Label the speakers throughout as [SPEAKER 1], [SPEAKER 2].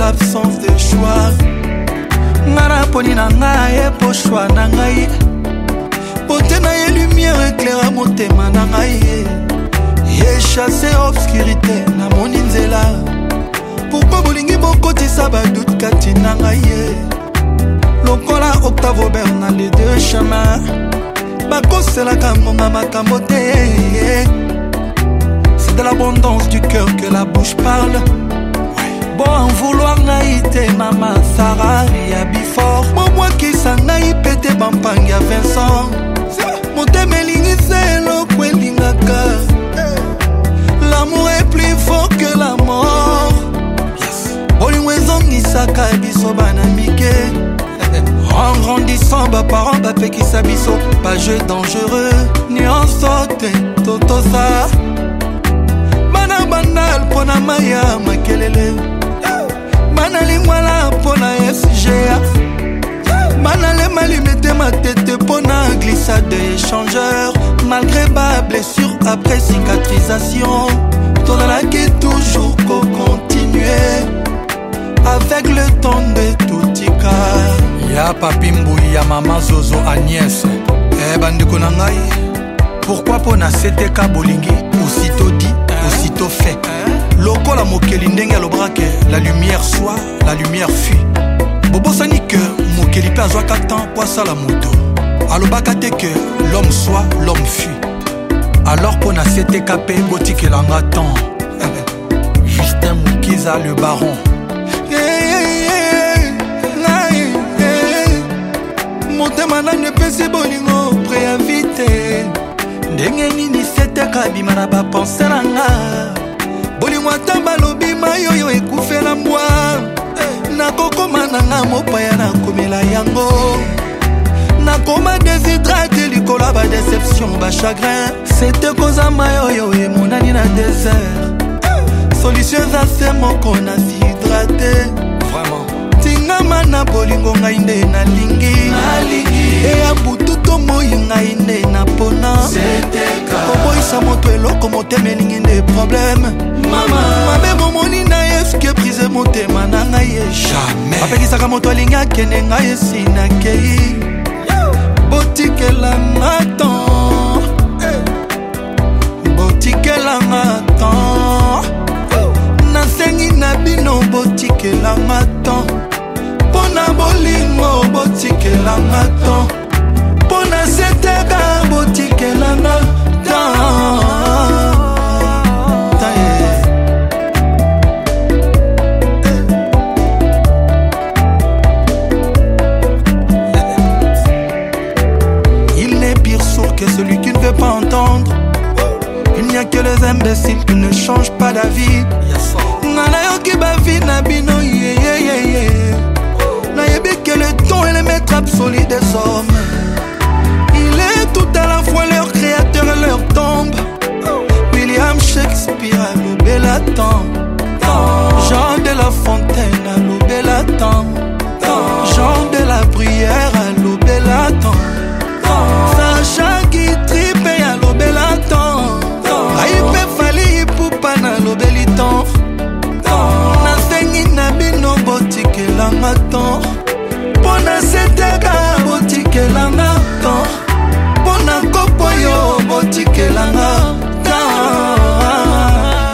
[SPEAKER 1] l'absence de choix. Ngana poni na ngai po choix na ngai. Beauté na ye lumière éclaira motema na ngai. Et chasser obscurité na moni nzela. Pourquoi bolingi bokotisa badoute kati na ngai. Lokola Octave Aubert na les deux chemins. Bakoselaka monga makambo te. C'est de l'abondance du cœur que la bouche parle. Bon en vouloir naïté Mama Sarah ya before. Bon moi qui s'en naï pété bampang ya Vincent. Mon temelingi c'est l'okwelingaka. L'amour est plus fort que la mort. Bolingwezong isaka biso banamike. En grandissant, parents bapé qui s'abisso. Pas jeu dangereux, ni en sorte, toto ça. Bana banal, pona maya, makelele. Bana lingwala, pona FCGA. Bana le mali mette ma tête, pona glissade échangeur. Malgré ma blessure, après cicatrisation. Ton la qui toujours qu'au continuer. Avec le temps de tout tika. Ya papi Mbouy, ya maman Zozo Agnès. Bandeko na ngai. Pourquoi pona CTK bolingi? Aussitôt dit, aussitôt fait. Loko la mokeli ndenge alobra que la lumière soit, la lumière fuit. Bobo sani que mokeli pe azwa katan po asala moto. Alobaka te que l'homme soit, l'homme fuit. Alors pona CTK pe botikelanga temps. Justin Moukiza le baron. Motema na nepesi bolingo préinvité. Ndenge nini CTK bima na bapense nanga. Bolingo ata balobi mayoyo ekufela mbwa. Nakokoma nanga mopaya nakomela yango. Nakoma déshydraté likola ba déception ba chagrin. C'était koza mayoyo emonani na désert. Solution za se moko na s'hydrater. Vraiment tingama na bolingo ngai nde na lingi. E abutu to moi ngai nde na pona. Koboisa moto eloko motema elingi nde problème. Mabe momoni na eske prise motema na ngai. Jamais apekisaka moto alingi akende ngai esi na kei. Botikelanga temps. Botikelanga temps. Nasengi na bino botikelanga temps. Pona bolingo botikelanga temps. Pona CTK botikelanga temps. Il n'est pire sourd que celui qui ne veut pas entendre. Il n'y a que les imbéciles qui ne changent pas d'avis. Nanayoki bavi na bino Nayebi que le temps est le maître absolu des hommes. Il est tout à la fois leur créateur et leur tombe. William Shakespeare a lobé la temps. Jean de La Fontaine a lobé la temps. Jean de la Bruyère a lobé la temps. Sacha Guitry a lobé la temps. Aïpe Fali Poupa na lobé li temps. Nasengi na bino botikelanga temps. Pona CTK botikelanga temps. Pona kopoyo botikelanga temps.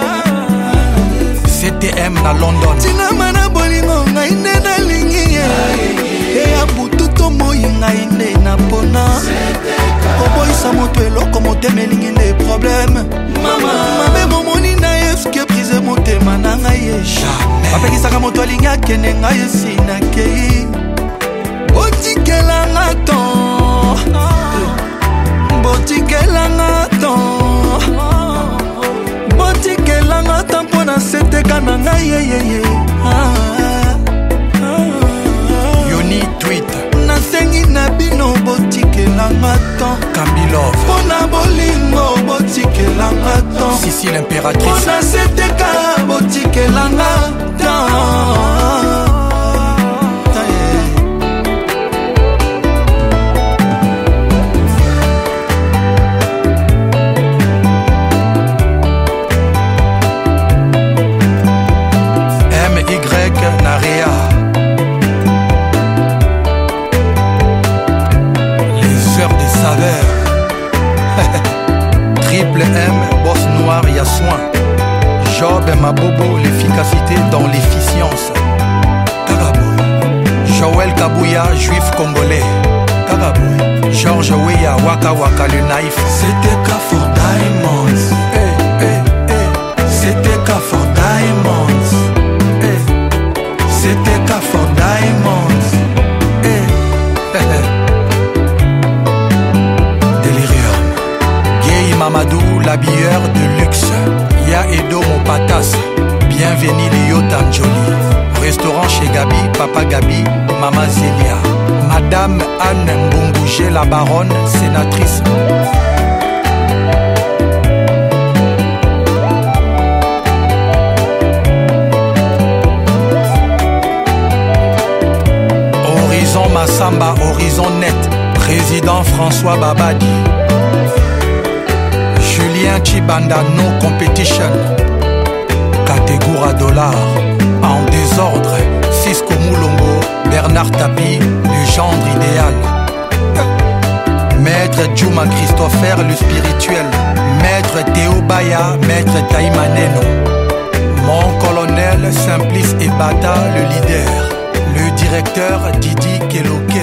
[SPEAKER 1] CTM na London. Tina mana bolingo ngai nde na lingi. E abutu to moi ngai nde na pona. Koboisa moto eloko motema elingi nde problème. Mabe momoni na eske prise motema na ngai. Jamais apekisaka moto alingi akende ngai esi na kei. Botikelanga temps. Botikelanga temps. Botikelanga temps pona CTK na ngai. Yoni tweet. Nasengi na bino botikelanga temps. Kambilov. Pona bolingo botikelanga temps. Sissi l'impératrice. Pona CTK botikelanga temps. soin. Job Mabobo, l'efficacité dans l'efficience. Kagaboy. Joël Kabouya, juif congolais. Kagaboy. Georges Weya, Waka Waka le naïf.
[SPEAKER 2] C'était K for Diamonds. C'était K for Diamonds. C'était K for Diamonds.
[SPEAKER 1] Delirium. Gay Mamadou, l'habilleur de luxe. Ya Edo mon patas. Bienvenue Léo Tanjoli. Restaurant chez Gabi, Papa Gabi, Mama Zélia. Madame Anne Mbungougé, la baronne, sénatrice. Horizon Massamba, horizon net. Président François Babadi. Julien Chibanda, no competition. Catégorie $. En désordre, Cisco Moulongo, Bernard Tapie, le gendre idéal. Maître Djouma Christopher, le spirituel. Maître Théo Baya, Maître Taïmaneno. Mon colonel Simplice Ebata, le leader. Le directeur Didi Keloke.